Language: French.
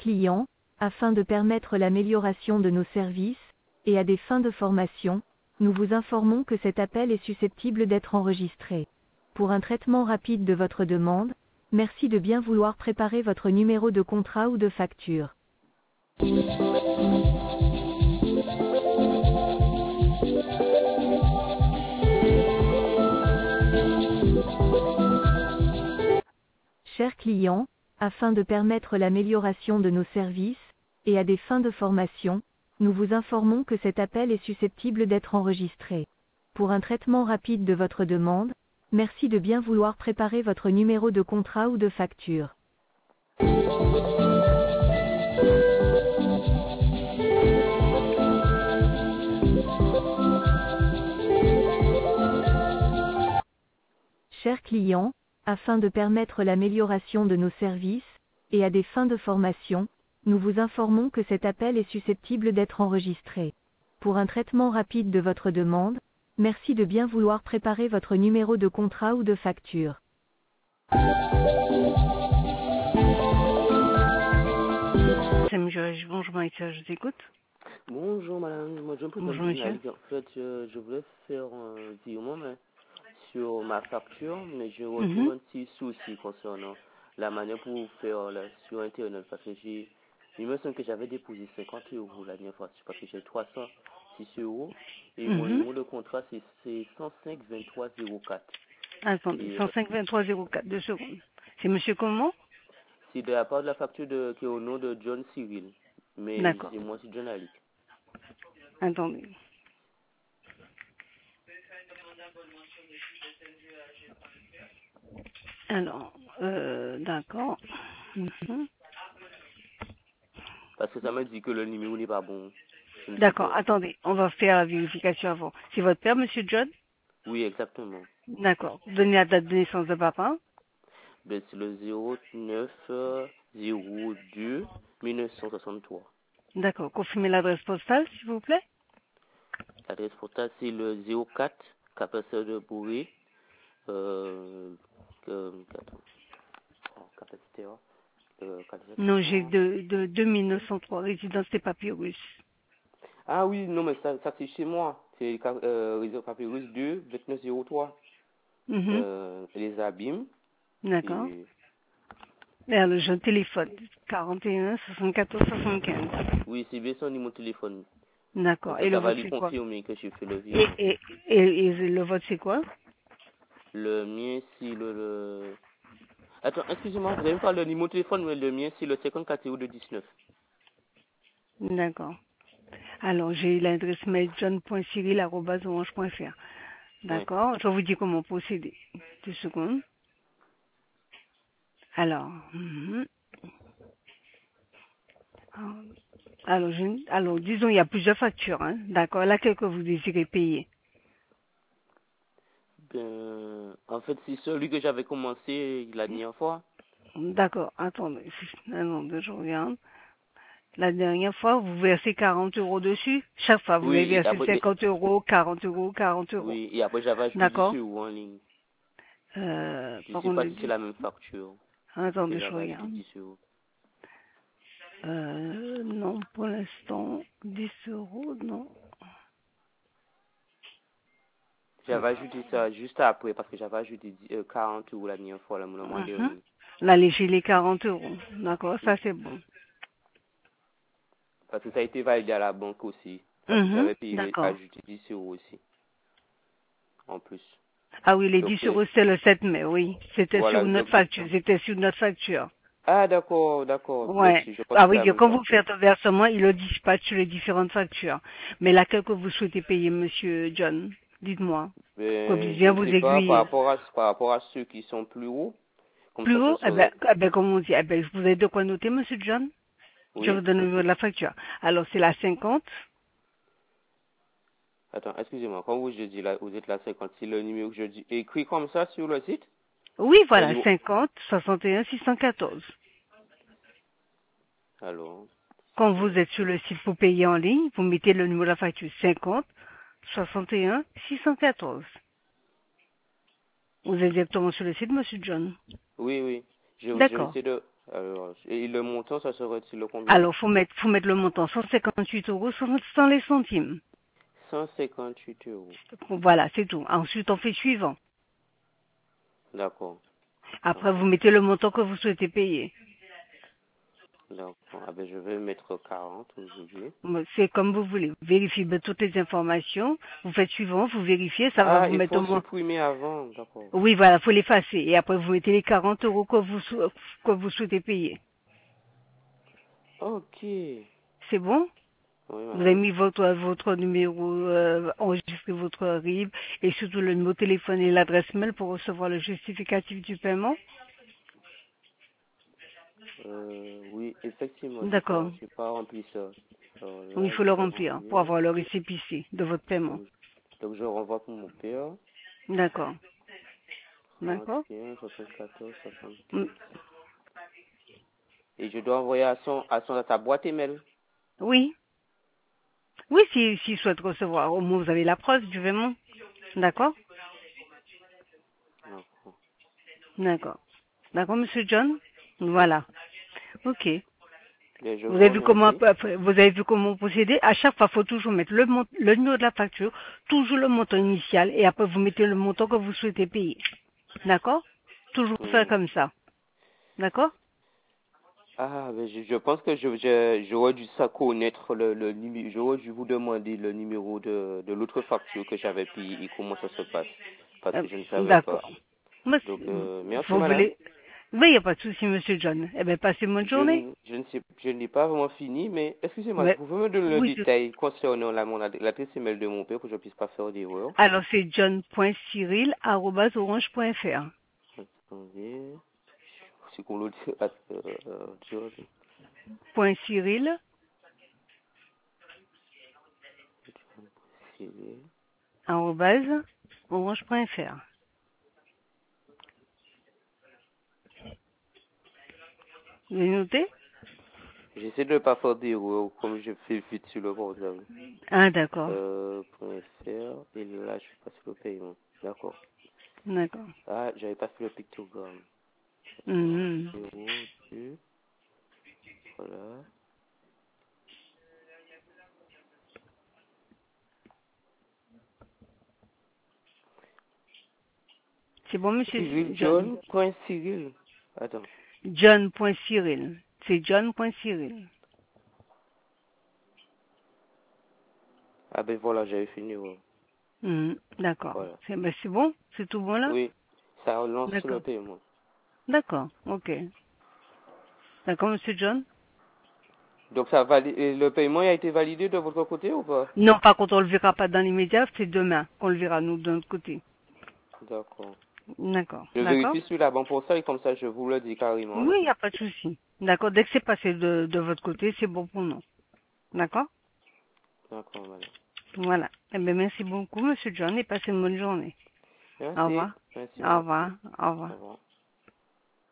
client, afin de permettre l'amélioration de nos services, et à des fins de formation, nous vous informons que cet appel est susceptible d'être enregistré. Pour un traitement rapide de votre demande, merci de bien vouloir préparer votre numéro de contrat ou de facture. Chers clients, afin de permettre l'amélioration de nos services, et à des fins de formation, nous vous informons que cet appel est susceptible d'être enregistré. Pour un traitement rapide de votre demande, merci de bien vouloir préparer votre numéro de contrat ou de facture. Chers clients, afin de permettre l'amélioration de nos services, et à des fins de formation, nous vous informons que cet appel est susceptible d'être enregistré. Pour un traitement rapide de votre demande, merci de bien vouloir préparer votre numéro de contrat ou de facture. Samuel Georges, bonjour Maïssa, je t'écoute. Bonjour madame, moi je me présente. Bonjour monsieur. En fait, je voulais faire un virement mais sur ma facture, mais je retrouve un petit souci concernant la manière pour faire sur Internet parce que il me semble que j'avais déposé 50 euros la dernière fois parce que j'ai 306 euros et mon numéro de contrat c'est 105 23 04. Attendez, 105 23 04, 2 secondes. C'est monsieur comment? C'est de la part de la facture qui est au nom de John Cyril, mais c'est moi c'est John Alic. Attendez. Alors, d'accord. Parce que ça m'a dit que le numéro n'est pas bon. D'accord, attendez, on va faire la vérification avant. C'est votre père, monsieur John? Oui, exactement. D'accord. Donnez la date de naissance de papa. Ben, c'est le 09-02 1963. D'accord. Confirmez l'adresse postale, s'il vous plaît. L'adresse postale, c'est le 04 Capasseur de Bourré. Non, j'ai de 2903, résidence des Papyrus. Ah oui, non, mais ça c'est chez moi. C'est résidence Papyrus 2, 2903. Les abîmes. D'accord. Et alors, je téléphone. 41 74 75. Oui, c'est bien son numéro de téléphone. D'accord. Et le vote, c'est quoi? Ça va lui confirmer que j'ai fait le virement. Et le vote, c'est quoi? Le mien, c'est le... Attends, excusez-moi, vous avez pas le numéro de téléphone, mais le mien, c'est le 54 de 19. D'accord. Alors, j'ai l'adresse mail john.cyril@orange.fr. D'accord. Ouais. Je vais vous dire comment procéder. 2 secondes. Alors, alors, disons, il y a plusieurs factures, hein. D'accord. Laquelle que vous désirez payer? Ben, en fait, c'est celui que j'avais commencé la dernière fois. D'accord. Attendez, je regarde. La dernière fois, vous versez 40 euros dessus. Chaque fois, vous avez versé après, 50 euros, 40 euros, 40 euros. Oui, et après, j'avais ajouté 10 euros en ligne. Je ne sais pas si c'est la même facture. Attendez, je regarde. Non, pour l'instant, 10 euros, non. J'avais ajouté ça juste après, parce que j'avais ajouté 40 euros la dernière fois, le mois dernier. Là, j'ai les 40 euros. D'accord, ça c'est bon. Parce que ça a été validé à la banque aussi. Parce que j'avais payé, ajouté 10 euros aussi. En plus. Ah oui, les 10 euros, c'est le 7 mai, oui. C'était sur notre facture. C'était sur notre facture. Ah, d'accord. Ouais. Ah oui, quand vous faites un versement, il le dispatche sur les différentes factures. Mais laquelle que vous souhaitez payer, monsieur John? Dites-moi. Qu'on puisse bien vous aiguiller. Par rapport à ceux qui sont plus hauts. Plus haut? Eh ben, comme on dit, vous avez de quoi noter, monsieur John? Oui. Je vous donne le numéro de la facture. Alors, c'est la 50. Attends, excusez-moi. Quand vous êtes la 50, c'est le numéro que je dis écrit comme ça sur le site? Oui, voilà, 50 61 614. Alors. Quand vous êtes sur le site pour payer en ligne, vous mettez le numéro de la facture 50 61 614. Vous êtes directement sur le site, monsieur John? Oui. D'accord. Alors, et le montant, ça serait-il le combien? Alors, faut mettre le montant 158 euros sans les centimes. 158 euros. Voilà, c'est tout. Ensuite, on fait suivant. D'accord. Après, vous mettez le montant que vous souhaitez payer. D'accord. Ah ben, je vais mettre 40 aujourd'hui. C'est comme vous voulez. Vérifiez toutes les informations. Vous faites suivant, vous vérifiez, ça va vous Il mettre faut au moins. supprimer avant, d'accord. Oui, voilà, faut l'effacer. Et après, vous mettez les 40 euros que vous souhaitez payer. Ok. Oui, C'est bon? Vous avez madame. mis votre numéro, enregistré votre RIB et surtout le numéro de téléphone et l'adresse mail pour recevoir le justificatif du paiement. Oui, effectivement, D'accord. j'ai pas rempli ça. Alors Oui, il là, faut je le vais remplir pour renvoyer. avoir le récépissé de votre paiement. Donc, je renvoie pour mon père. D'accord. D'accord. 31, 74, Mm. 75. Et je dois envoyer à ta boîte email. Oui. Oui, s'il souhaite recevoir, au moins vous avez la preuve du paiement. D'accord. D'accord. D'accord. D'accord, Monsieur John. Voilà. Ok. Bien, je Vous vous avez vu comment remercie. vous avez vu comment procéder. À chaque fois, il faut toujours mettre le numéro de la facture, toujours le montant initial, et après vous mettez le montant que vous souhaitez payer. D'accord? Toujours faire Mhm. comme ça. D'accord? Ah, ben je pense que j'aurais dû ça connaître le numéro. J'aurais dû vous demander le numéro de l'autre facture que j'avais payé et comment ça se passe. Parce que je ne savais pas. D'accord. Mais Donc, merci, vous madame. voulez. Oui, il n'y a pas de souci, Monsieur John. Eh bien, passez une bonne journée. Je n'ai pas vraiment fini, mais excusez-moi, vous Mais, pouvez me donner le oui. détail concernant l'adresse email de mon père pour que je ne puisse pas faire d'erreur. Alors, c'est john.cyril@orange.fr. Attendez, c'est qu'on l'autre, John, Cyril, c'est- arobase, orange.fr. Vous avez noté? J'essaie de ne pas faire d'erreur comme je fais vite sur le portable. Ah, d'accord. .fr, et là, je suis passé le paiement. D'accord. D'accord. Ah, j'avais pas fait le pictogramme. Mhm. 0, 2, voilà. C'est bon, Monsieur Cyril John? John, point Cyril. Attends. John.Cyril. C'est John.Cyril. Ah ben voilà, j'avais fini. Ouais. Mhm. D'accord. Voilà. C'est bon? C'est tout bon là? Oui, ça relance le D'accord. paiement. D'accord. Ok. D'accord, Monsieur John? Donc le paiement a été validé de votre côté ou pas? Non, par contre, on le verra pas dans l'immédiat, c'est demain qu'on le verra, nous, de notre côté. D'accord. D'accord. Je D'accord? vérifie sur la banque pour ça et comme ça je vous le dis carrément. Oui, il n'y a pas de souci. D'accord. Dès que c'est passé de votre côté, c'est bon pour nous. D'accord? D'accord, madame. Voilà. Eh bien, merci beaucoup, Monsieur John, et passez une bonne journée. Au Merci. revoir. Merci, Au madame. revoir. Au Au revoir. revoir.